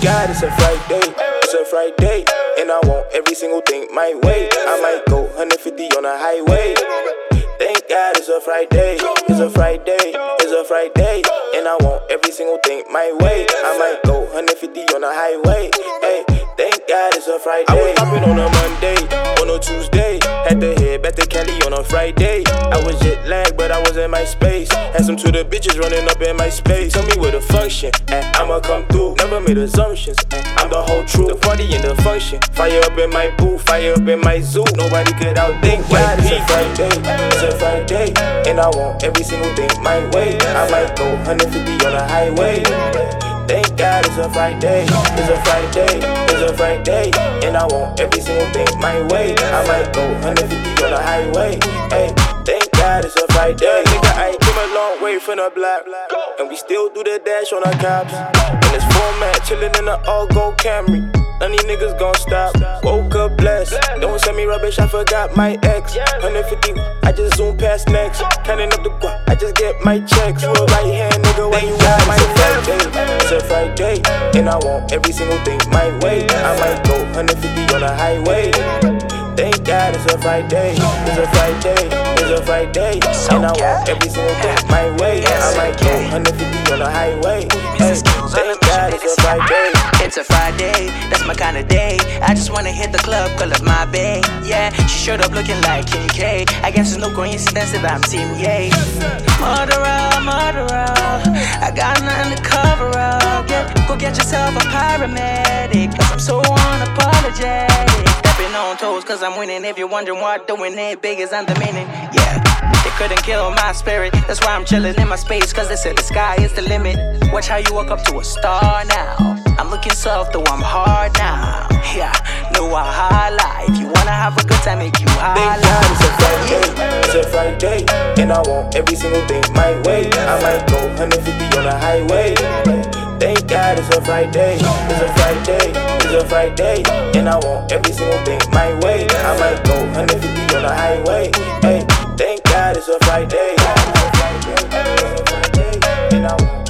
God it's a Friday, it's a Friday, and I want every single thing my way. I might go 150 on the highway. Thank God it's a Friday, it's a Friday, it's a Friday, and I want every single thing my way. I might go 150 on the highway. Hey, thank God it's a Friday. I was popping on a Monday, on a Tuesday, had to head back to Cali on a Friday. I was jet lagged, but I was in my space. Had some Twitter bitches running up in my space. Tell me where the function, and I'ma come through. Never made assumptions, and I'm the whole truth. The party and the function, fire up in my booth, fire up in my zoo. Nobody could outthink God it's a Friday, it's a Friday, and I want every single thing my way. I might go 150 on the highway. Thank God it's a Friday, it's a Friday, it's a Friday, and I want every single thing my way. I might go 150 on the highway. Hey, thank God it's a Friday. Nigga, I came a long way from the block, and we still do the dash on our cops. In this format, chillin' in the all-gold Camry. None of these niggas gon' stop. Woke up blessed. Don't send me rubbish, I forgot my ex. 150, I just zoom past next. Counting up the guap, I just get my checks. You a right hand nigga when you got my Friday. It's a Friday, and I want every single thing my way. I might go 150 on the highway. Thank God it's a Friday, it's a Friday, it's a Friday, and I want every single thing my way. I might go 150 on the highway. Hey, thank God it's a Friday. It's a Friday, that's my kind of day. I just wanna hit the club, call up my bae. Yeah, she showed up looking like Kim K. I guess it's no coincidence if I'm Team Yay. Murderer, murderer, I got nothing to cover up. Yeah, go get yourself a paramedic, cause I'm so unapologetic. Stepping on toes cause I'm winning. If you're wondering what doing it big is on the meaning. Yeah, they couldn't kill my spirit. That's why I'm chilling in my space, cause they said the sky is the limit. Watch how you walk up to a star now. I'm looking soft though I'm hard now. Yeah, know I highlight. If you wanna have a good time, make you highlight. Thank God it's a Friday, it's a Friday, and I want every single thing my way. I might go 150 on the highway. Thank God it's a Friday, it's a Friday, it's a Friday, and I want every single thing my way. I might go 150 on the highway. Hey, thank God it's a Friday, it's a Friday, and I want